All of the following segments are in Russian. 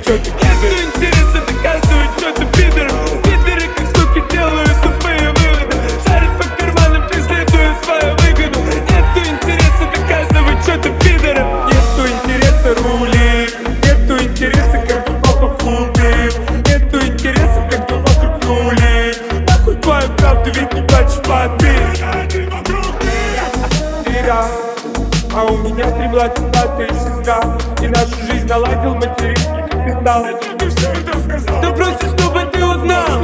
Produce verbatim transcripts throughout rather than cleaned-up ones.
что ты пидор. Нету интереса доказывать, что ты пидор. Пидоры как суки делают тупые выводы, шарят по карманам, преследуя свою выгоду. Нету интереса доказывать, что ты пидор. Нету интереса рулить, нету интереса, как бы папа купил. Нету интереса, как бы вокруг рулить. Нахуй твою правду, ведь не плачешь под бит. Тыра, а у меня три младших и сестра. И нашу жизнь наладил материнский капитал. Ты все это сказал, да просто чтобы ты узнал.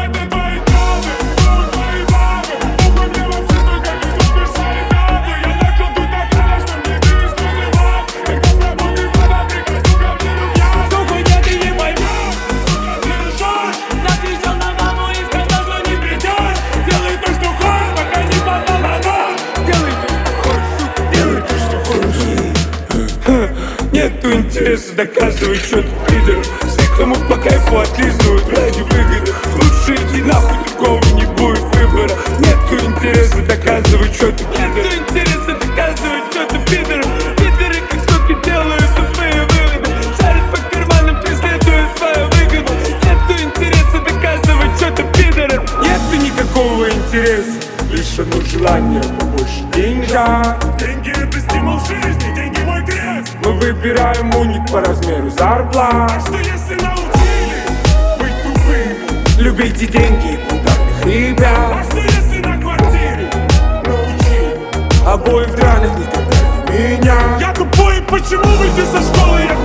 Нету интереса доказывать, что ты пидор. Все, кому по кайфу отлизывают ради выгоды. Лучше иди нахуй, другого не будет выбора. Нету интереса доказывать, что ты пидор. Нету интереса доказывать, что ты пидор. Пидоры как суки делают тупые выводы, шарят по карманам, преследуя свою выгоду. Нету интереса доказывать, что ты пидор. Нету никакого интереса, лишь одно желание побольше деньжат. Деньги — это стимул жизни, деньги — мой крест. Мы выбираем уник по размеру зарплат. А что если научили быть тупыми? Любите деньги и брутальных ребят. А что если на квартире научили? Обои в драных никогда не меня. Я тупой, почему выйти со школы? Я